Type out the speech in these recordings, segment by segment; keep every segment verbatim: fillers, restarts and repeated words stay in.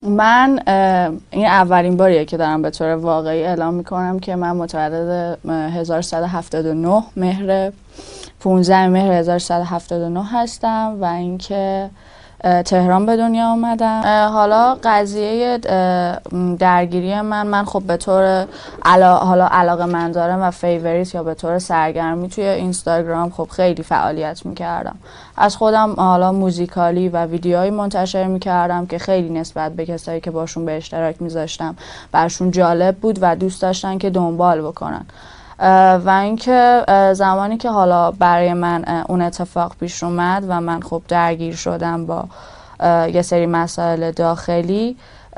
من این اولین باریه که دارم به طور واقعی اعلام میکنم که من متولد هزار و سیصد و هفتاد و نه مهر پانزده مهر هزار و سیصد و هفتاد و نه هستم و اینکه تهران به دنیا آمدم. حالا قضیه درگیری من من خب به طور علا... حالا علاقه من دارم و فیوریت یا به طور سرگرمی توی اینستاگرام خب خیلی فعالیت میکردم. از خودم حالا موزیکالی و ویدیوهایی منتشر میکردم که خیلی نسبت به کسایی که باشون به اشتراک میذاشتم برشون جالب بود و دوست داشتن که دنبال بکنن. و اینکه زمانی که حالا برای من اون اتفاق پیش اومد و من خب درگیر شدم با یه سری مسائل داخلی،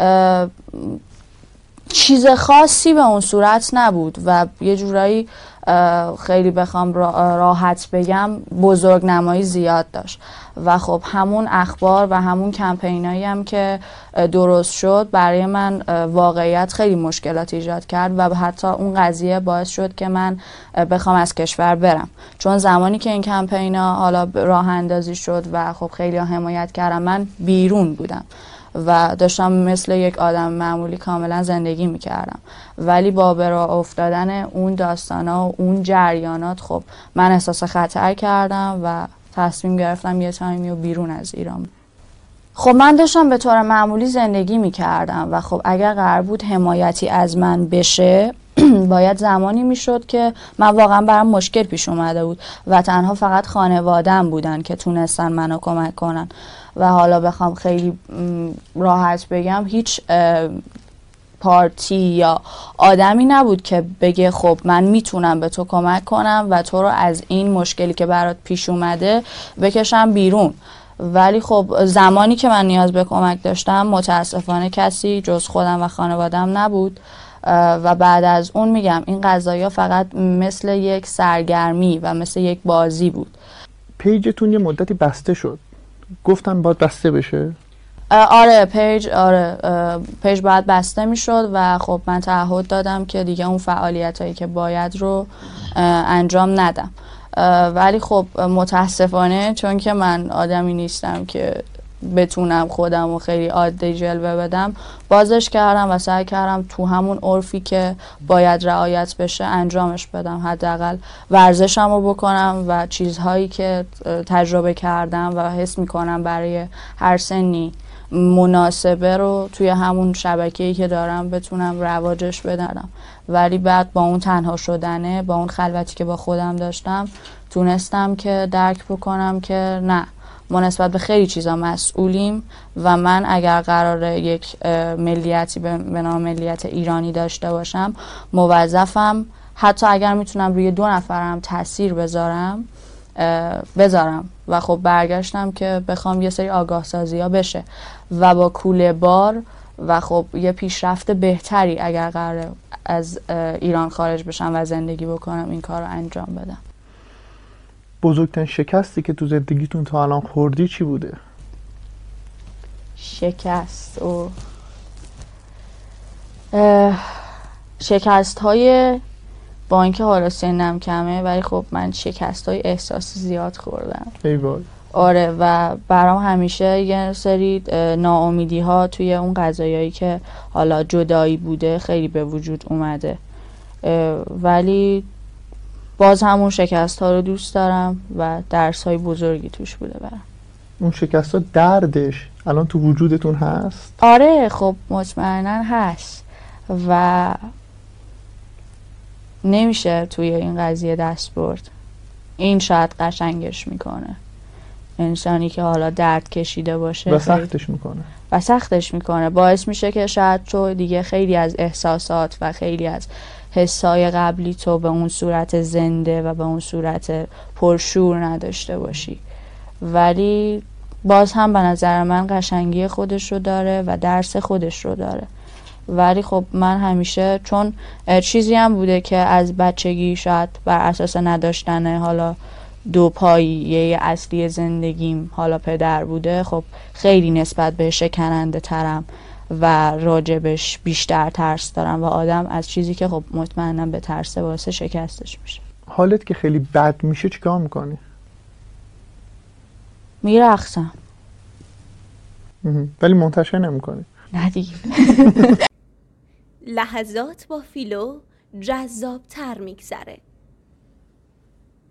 چیز خاصی به اون صورت نبود و یه جورایی خیلی بخوام راحت بگم بزرگ نمایی زیاد داشت و خب همون اخبار و همون کمپینایی هم که درست شد برای من واقعیت خیلی مشکلات ایجاد کرد و حتی اون قضیه باعث شد که من بخوام از کشور برم، چون زمانی که این کمپینا حالا راه اندازی شد و خب خیلی حمایت کردم من بیرون بودم و داشتم مثل یک آدم معمولی کاملا زندگی میکردم، ولی با به راه افتادن اون داستانا و اون جریانات خب من احساس خطر کردم و تصمیم گرفتم یه تایمی و بیرون از ایران. خب من داشتم به طور معمولی زندگی میکردم و خب اگر قرار بود حمایتی از من بشه باید زمانی میشد که من واقعا برام مشکل پیش اومده بود و تنها فقط خانواده‌ام بودن که تونستن منو کمک کنن و حالا بخوام خیلی راحت بگم هیچ پارتی یا آدمی نبود که بگه خب من میتونم به تو کمک کنم و تو رو از این مشکلی که برات پیش اومده بکشم بیرون. ولی خب زمانی که من نیاز به کمک داشتم متاسفانه کسی جز خودم و خانوادم نبود و بعد از اون میگم این قضایا فقط مثل یک سرگرمی و مثل یک بازی بود. پیجتون یه مدتی بسته شد، گفتن باید بسته بشه؟ آره پیج آره پیج باید بسته میشد و خب من تعهد دادم که دیگه اون فعالیت هایی که باید رو انجام ندم، ولی خب متاسفانه چون که من آدمی نیستم که بتونم خودم رو خیلی عادی جلوه بدم بازش کردم و سعی کردم تو همون عرفی که باید رعایت بشه انجامش بدم، حداقل ورزشم رو بکنم و چیزهایی که تجربه کردم و حس میکنم برای هر سنی مناسبه رو توی همون شبکه‌ای که دارم بتونم رواجش بدم. ولی بعد با اون تنها شدنه، با اون خلوتی که با خودم داشتم تونستم که درک بکنم که نه، ما نسبت به خیلی چیزا مسئولیم و من اگر قراره یک ملیتی به نام ملیت ایرانی داشته باشم موظفم حتی اگر میتونم روی دو نفرم تاثیر بذارم بذارم و خب برگشتم که بخوام یه سری آگاه سازی ها بشه و با کوله بار و خب یه پیشرفت بهتری اگر قراره از ایران خارج بشم و زندگی بکنم این کار رو انجام بدم. بزرگترین شکستی که تو زندگیتون تا الان خوردی چی بوده؟ شکست و شکست های با اینکه حالا سنم کمه ولی خب من شکست های احساسی زیاد خوردم. ای وای. آره و برام همیشه یه سری ناامیدی ها توی اون قضایایی که حالا جدایی بوده خیلی به وجود اومده، ولی باز همون شکست ها رو دوست دارم و درس های بزرگی توش بوده برام. اون شکست ها دردش الان تو وجودتون هست؟ آره خب مطمئنا هست و نمیشه توی این قضیه دست برد. این شاید قشنگش میکنه انسانی که حالا درد کشیده باشه و سختش میکنه و سختش میکنه باعث میشه که شاید تو دیگه خیلی از احساسات و خیلی از حسای قبلی تو به اون صورت زنده و به اون صورت پرشور نداشته باشی، ولی باز هم به نظر من قشنگی خودش رو داره و درس خودش رو داره. ولی خب من همیشه چون چیزی هم بوده که از بچگی شاید بر اساس نداشتن حالا دو پایه اصلی زندگیم حالا پدر بوده، خب خیلی نسبت به شکننده ترم و راجبش بیشتر ترس دارم و آدم از چیزی که خب مطمئنم به ترس واسه شکستش میشه. حالت که خیلی بد میشه چیکار میکنی؟ میرقصم. ولی منتشر نمیکنی؟ نه دیگه. لحظات با فیلو جذاب‌تر میگذره.